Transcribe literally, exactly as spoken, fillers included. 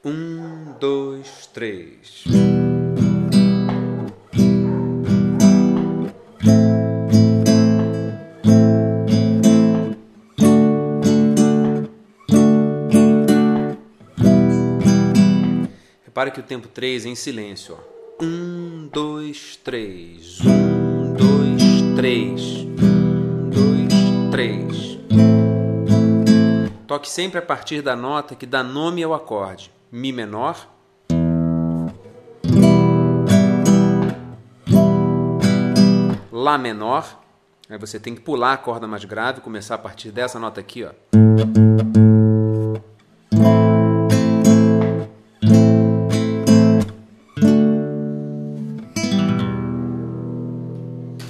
Um, dois, três. Repare que o tempo três é em silêncio. Ó. Um, dois, três. Um, dois, três. Um, dois, três. Toque sempre a partir da nota que dá nome ao acorde. Mi menor. Lá menor. Aí você tem que pular a corda mais grave, começar a partir dessa nota aqui, ó.